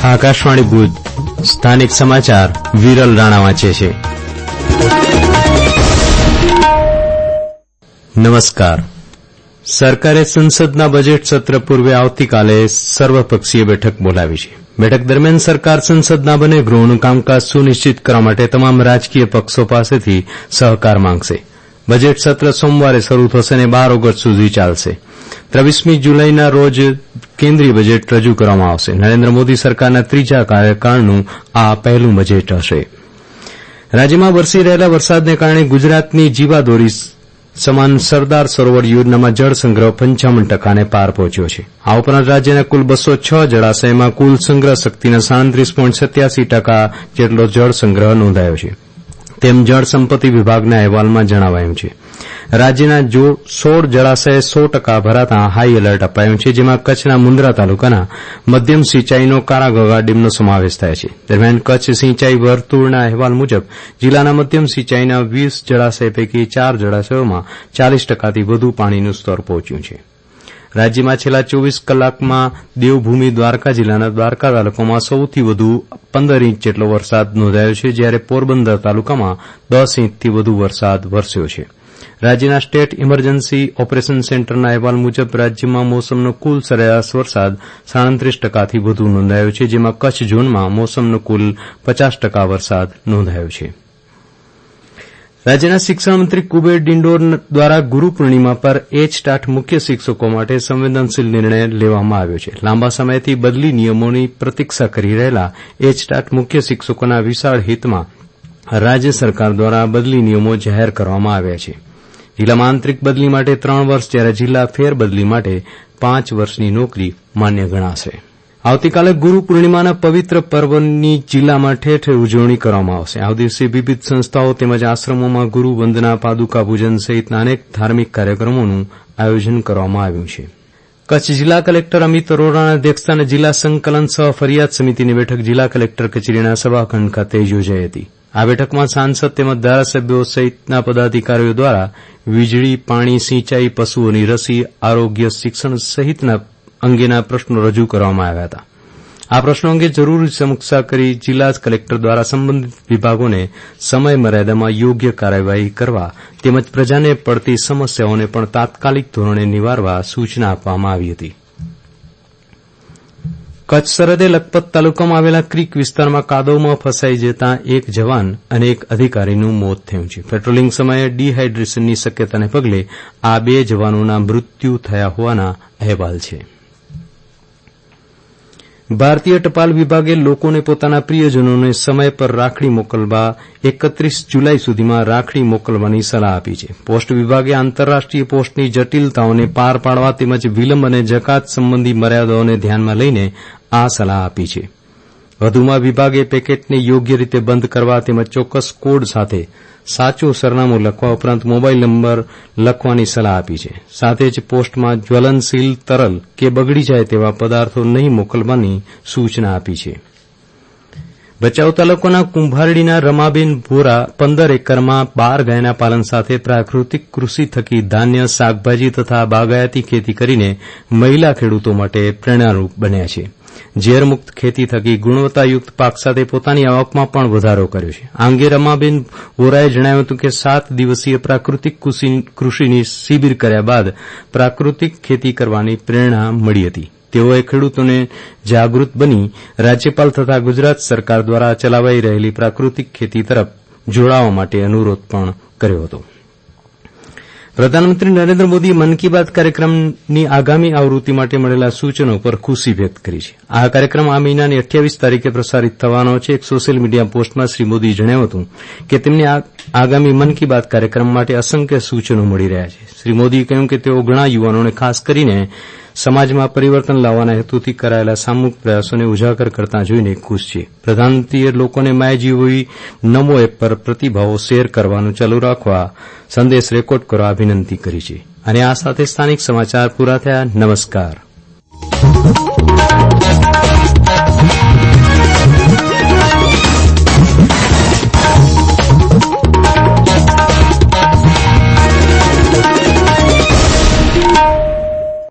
આકાશવાણી ભુજ સ્થાનિક સમાચાર વિરલ રાણા વાંચે છે. નમસ્કાર. સરકારે સંસદના બજેટ સત્ર પૂર્વે આવતીકાલે સર્વપક્ષીય બેઠક બોલાવી છે. બેઠક દરમિયાન સરકાર સંસદના બંને ગૃહોનું કામકાજ સુનિશ્ચિત કરવા માટે તમામ રાજકીય પક્ષો પાસેથી સહકાર માંગશે. બજેટ સત્ર સોમવારે શરૂ થશે અને 12 ઓગસ્ટ સુધી ચાલશે. 23મી જુલાઈના રોજ કેન્દ્રીય બજેટ રજૂ કરવામાં આવશે. નરેન્દ્ર મોદી સરકારના ત્રીજા કાર્યકાળનું આ પહેલું બજેટ હશે. રાજ્યમાં વરસી રહેલા વરસાદને કારણે ગુજરાતની જીવાદોરી સમાન સરદાર સરોવર યોજનામાં જળસંગ્રહ 55% પાર પહોંચ્યો છે. આ ઉપરાંત રાજ્યના કુલ 206 જળાશયમાં કુલ સંગ્રહ શક્તિના 37.87% જેટલો જળસંગ્રહ નોંધાયો છે, તેમ જળસંપત્તિ વિભાગના અહેવાલમાં જણાવાયું છે. રાજ્યના 16 જળાશય 100% ભરાતા હાઈ એલર્ટ અપાયું છે, જેમાં કચ્છના મુન્દ્રા તાલુકાના મધ્યમ સિંચાઈનો કારાગોગા ડેમનો સમાવેશ થાય છે. દરમિયાન કચ્છ સિંચાઈ વર્તુળના અહેવાલ મુજબ જિલ્લાના મધ્યમ સિંચાઈના 20 જળાશય પૈકી 4 જળાશયોમાં 40%થી વધુ પાણીનું સ્તર પહોંચ્યું છે. રાજ્યમાં છેલ્લા 24 કલાકમાં દેવભૂમિ દ્વારકા જિલ્લાના દ્વારકા તાલુકામાં સૌથી વધુ 15 ઇંચ જેટલો વરસાદ નોંધાયો છે, જ્યારે પોરબંદર તાલુકામાં 10 ઇંચથી વધુ વરસાદ વરસ્યો છે. રાજ્યના સ્ટેટ ઇમરજન્સી ઓપરેશન સેન્ટરના અહેવાલ મુજબ રાજ્યમાં મોસમનો કુલ સરેરાશ વરસાદ 37%થી વધુ નોંધાયો છે, જેમાં કચ્છ ઝોનમાં મોસમનો કુલ 50% વરસાદ નોંધાયો છે. રાજ્યના શિક્ષણમંત્રી કુબેર ડિંડોર દ્વારા ગુરુ પૂર્ણિમા પર એચટાટ મુખ્ય શિક્ષકો માટે સંવેદનશીલ નિર્ણય લેવામાં આવ્યો છે. લાંબા સમયથી બદલી નિયમોની પ્રતીક્ષા કરી રહેલા એચટાટ મુખ્ય શિક્ષકોના વિશાળ હિતમાં રાજ્ય સરકાર દ્વારા બદલી નિયમો જાહેર કરવામાં આવ્યા છે. જિલ્લામાં આંતરિક બદલી માટે 3 વર્ષ, જ્યારે જિલ્લા ફેરબદલી માટે 5 વર્ષની નોકરી માન્ય ગણાશે. આવતીકાલે ગુરુ પૂર્ણિમાના પવિત્ર પર્વની જિલ્લામાં ઠેર ઠેર ઉજવણી કરવામાં આવશે. આ દિવસે વિવિધ સંસ્થાઓ તેમજ આશ્રમોમાં ગુરુ વંદના, પાદુકા પૂજન સહિતના અનેક ધાર્મિક કાર્યક્રમોનું આયોજન કરવામાં આવ્યું છે. કચ્છ જિલ્લા કલેક્ટર અમિત અરોરાના અધ્યક્ષસ્થાને જિલ્લા સંકલન સહ ફરિયાદ સમિતિની બેઠક જિલ્લા કલેક્ટર કચેરીના સભાખંડ ખાતે યોજાઈ હતી. આ બેઠકમાં સાંસદ તેમજ ધારાસભ્યો સહિતના પદાધિકારીઓ દ્વારા વીજળી, પાણી, સિંચાઈ, પશુઓની રસી, આરોગ્ય, શિક્ષણ સહિતના અંગેના પ્રશ્નો રજૂ કરવામાં આવ્યા હતા. આ પ્રશ્નો અંગે જરૂરી સમીક્ષા કરી જિલ્લા કલેક્ટર દ્વારા સંબંધિત વિભાગોને સમય મર્યાદામાં યોગ્ય કાર્યવાહી કરવા તેમજ પ્રજાને પડતી સમસ્યાઓને પણ તાત્કાલિક ધોરણે નિવારવા સૂચના આપવામાં આવી હતી. કચ્છ સરહદે લખપત તાલુકામાં આવેલા ક્રીક વિસ્તારમાં કાદવમાં ફસાઈ જતા એક જવાન અને એક અધિકારીનું મોત થયું છે. પેટ્રોલિંગ સમયે ડિહાઇડ્રેશનની શક્યતાને પગલે આ 2 જવાનોના મૃત્યુ થયા હોવાના અહેવાલ છે. ભારતીય ટપાલ વિભાગે લોકોને પોતાના પ્રિયજનોને સમય પર રાખડી મોકલવા 31 જુલાઈ સુધીમાં રાખડી મોકલવાની સલાહ આપી છે. પોસ્ટ વિભાગે આંતરરાષ્ટ્રીય પોસ્ટની જટિલતાઓને પાર પાડવા તેમજ વિલંબ અને જકાત સંબંધી મર્યાદાઓને ધ્યાનમાં લઈને આ સલાહ આપી છે. વધુમાં વિભાગે પેકેટને યોગ્ય રીતે બંધ કરવા તેમજ ચોક્કસ કોડ સાથે સાચું સરનામું લખવા ઉપરાંત મોબાઈલ નંબર લખવાની સલાહ આપી છે. સાથે જ પોસ્ટમાં જ્વલનશીલ, તરલ કે બગડી જાય તેવા પદાર્થો નહીં મોકલવાની સૂચના આપી છે. ભચાઉ તાલુકાના કુંભારડીના રમાબેન ભોરા 15 એકરમાં 12 ગાયના પાલન સાથે પ્રાકૃતિક કૃષિ થકી ધાન્ય, શાકભાજી તથા બાગાયતી ખેતી કરીને મહિલા ખેડૂતો માટે પ્રેરણારૂપ બન્યા છે. ઝેરમુક્ત ખેતી થકી ગુણવત્તાયુક્ત પાક સાથે પોતાની આવકમાં પણ વધારો કર્યો છે. આ અંગે રમાબેન વોરાએ જણાવ્યું હતું કે 7 દિવસીય પ્રાકૃતિક કૃષિની શિબિર કર્યા બાદ પ્રાકૃતિક ખેતી કરવાની પ્રેરણા મળી હતી. તેઓએ ખેડૂતોને જાગૃત બની રાજ્યપાલ તથા ગુજરાત સરકાર દ્વારા ચલાવાઈ રહેલી પ્રાકૃતિક ખેતી તરફ જોડાવા માટે અનુરોધ પણ કર્યો હતો. પ્રધાનમંત્રી નરેન્દ્ર મોદીએ મન કી બાત કાર્યક્રમની આગામી આવૃત્તિ માટે મળેલા સૂચનો પર ખુશી વ્યક્ત કરી છે. આ કાર્યક્રમ આ મહિનાની 28 તારીખે પ્રસારિત થવાનો છે. એક સોશિયલ મીડિયા પોસ્ટમાં શ્રી મોદીએ જણાવ્યું હતું કે તેમને આગામી મન કી બાત કાર્યક્રમ માટે અસંખ્ય સૂચનો મળી રહ્યા છે. શ્રી મોદીએ કહ્યું કે તેઓ ઘણા યુવાનોને ખાસ કરીને સમાજમાં પરિવર્તન લાવવાના હેતુથી કરાયેલા સામૂહિક પ્રયાસોને ઉજાગર કરતા જોઈને ખુશ છે. પ્રધાનમંત્રીએ લોકોને માયજીઓવી નમો એપ પર પ્રતિભાવો શેર કરવાનું ચાલુ રાખવા, સંદેશ રેકોર્ડ કરવા વિનંતી કરી છે. અને આ સાથે સ્થાનિક સમાચાર પૂરા થયા. નમસ્કાર.